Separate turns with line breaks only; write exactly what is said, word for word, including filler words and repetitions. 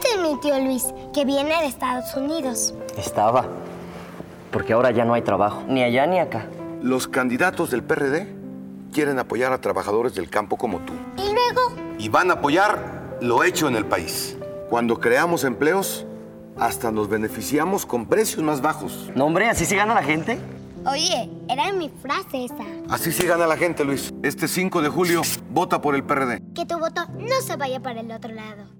es mi tío Luis, que viene de Estados Unidos.
Estaba. Porque ahora ya no hay trabajo, ni allá ni acá.
Los candidatos del P R D quieren apoyar a trabajadores del campo como tú.
¿Y luego?
Y van a apoyar lo hecho en el país. Cuando creamos empleos, hasta nos beneficiamos con precios más bajos.
No, hombre, ¿así se gana la gente?
Oye, era mi frase esa.
Así sí gana la gente, Luis. Este cinco de julio, vota por el P R D.
Que tu voto no se vaya para el otro lado.